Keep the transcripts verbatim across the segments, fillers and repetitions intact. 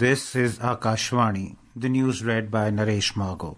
This is Akashvani. The news read by Naresh Margo.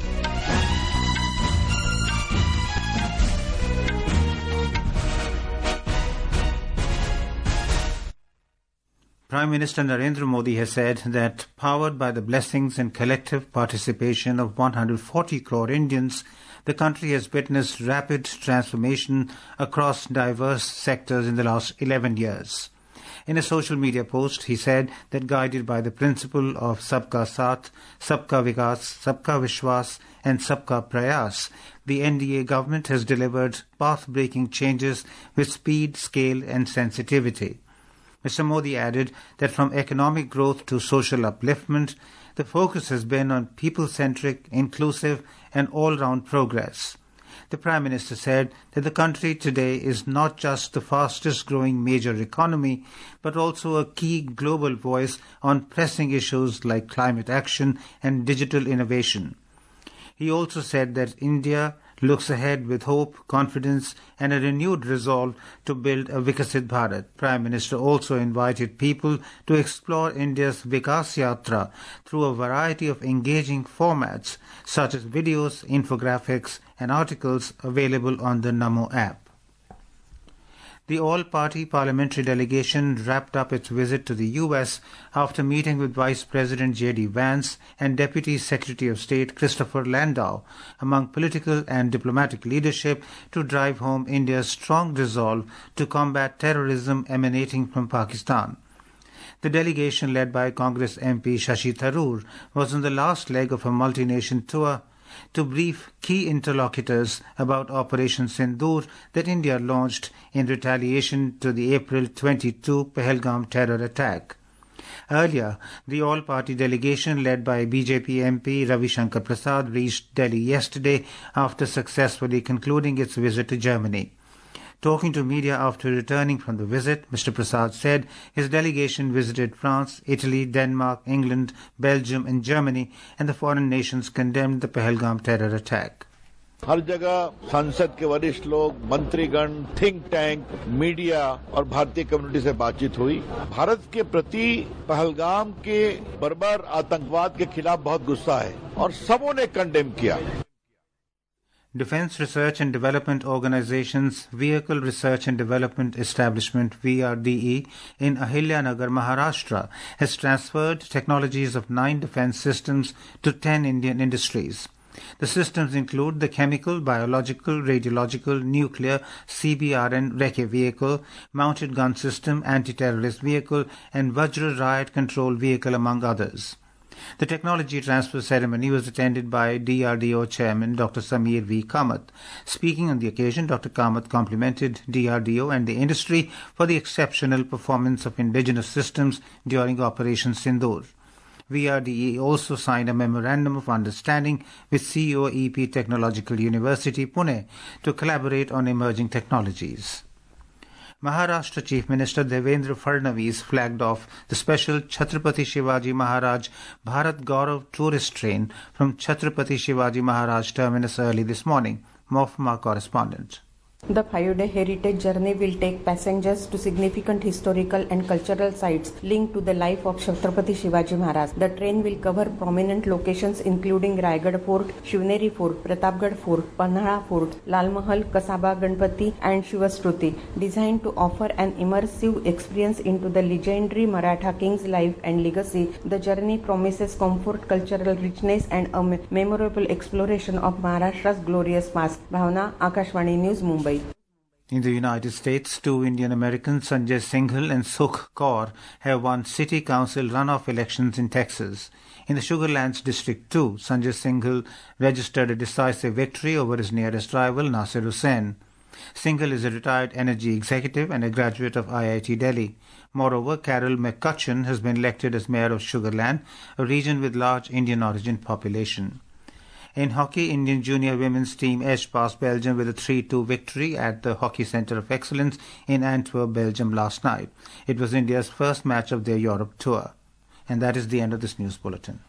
Prime Minister Narendra Modi has said that, powered by the blessings and collective participation of one hundred forty crore Indians, the country has witnessed rapid transformation across diverse sectors in the last eleven years. In a social media post, he said that, guided by the principle of Sabka Saath, Sabka Vikas, Sabka Vishwas and Sabka Prayas, the N D A government has delivered path-breaking changes with speed, scale and sensitivity. Mister Modi added that from economic growth to social upliftment, the focus has been on people-centric, inclusive and all-round progress. The Prime Minister said that the country today is not just the fastest-growing major economy, but also a key global voice on pressing issues like climate action and digital innovation. He also said that India looks ahead with hope, confidence and a renewed resolve to build a Vikasit Bharat. Prime Minister also invited people to explore India's Vikas Yatra through a variety of engaging formats such as videos, infographics and articles available on the Namo app. The all-party parliamentary delegation wrapped up its visit to the U S after meeting with Vice President J D Vance and Deputy Secretary of State Christopher Landau, among political and diplomatic leadership, to drive home India's strong resolve to combat terrorism emanating from Pakistan. The delegation, led by Congress M P Shashi Tharoor, was on the last leg of a multi-nation tour to brief key interlocutors about Operation Sindoor that India launched in retaliation to the April twenty-second Pahalgam terror attack. Earlier, the all-party delegation led by B J P M P Ravi Shankar Prasad reached Delhi yesterday after successfully concluding its visit to Germany. Talking to media after returning from the visit, Mister Prasad said his delegation visited France, Italy, Denmark, England, Belgium and Germany, and the foreign nations condemned the Pahalgam terror attack. हर जगह संसद के वरिष्ठ लोग, मंत्रीगण, think tank, media और भारतीय community से बातचीत हुई। भारत के प्रति पहलगाम के बर्बर आतंकवाद के खिलाफ बहुत गुस्सा है और सबों ने कंडेम किया। Defence Research and Development Organization's Vehicle Research and Development Establishment V R D E in Ahilyanagar, Maharashtra has transferred technologies of nine defence systems to ten Indian industries. The systems include the chemical, biological, radiological, nuclear, C B R N Rekhe vehicle, mounted gun system, anti-terrorist vehicle and Vajra riot control vehicle, among others. The technology transfer ceremony was attended by D R D O Chairman Doctor Samir V. Kamath. Speaking on the occasion, Doctor Kamath complimented D R D O and the industry for the exceptional performance of indigenous systems during Operation Sindoor. V R D E also signed a memorandum of understanding with C O E P Technological University, Pune, to collaborate on emerging technologies. Maharashtra Chief Minister Devendra Fadnavis flagged off the special Chhatrapati Shivaji Maharaj Bharat Gaurav tourist train from Chhatrapati Shivaji Maharaj terminus early this morning. More from our correspondent. The five-day heritage journey will take passengers to significant historical and cultural sites linked to the life of Chhatrapati Shivaji Maharaj. The train will cover prominent locations including Raigad Fort, Shivneri Fort, Pratapgarh Fort, Panhala Fort, Lal Mahal, Kasaba Ganpati and Shivashruti, designed to offer an immersive experience into the legendary Maratha king's life and legacy. The journey promises comfort, cultural richness and a memorable exploration of Maharashtra's glorious past. Bhavna, Akashvani News, Mumbai. In the United States, two Indian Americans, Sanjay Singhal and Sukh Kaur, have won city council runoff elections in Texas. In the Sugar Lands District two, Sanjay Singhal registered a decisive victory over his nearest rival, Nasir Hussain. Singhal is a retired energy executive and a graduate of I I T Delhi. Moreover, Carol McCutcheon has been elected as mayor of Sugar Land, a region with large Indian origin population. In hockey, Indian junior women's team edged past Belgium with a three two victory at the Hockey Centre of Excellence in Antwerp, Belgium last night. It was India's first match of their Europe tour. And that is the end of this news bulletin.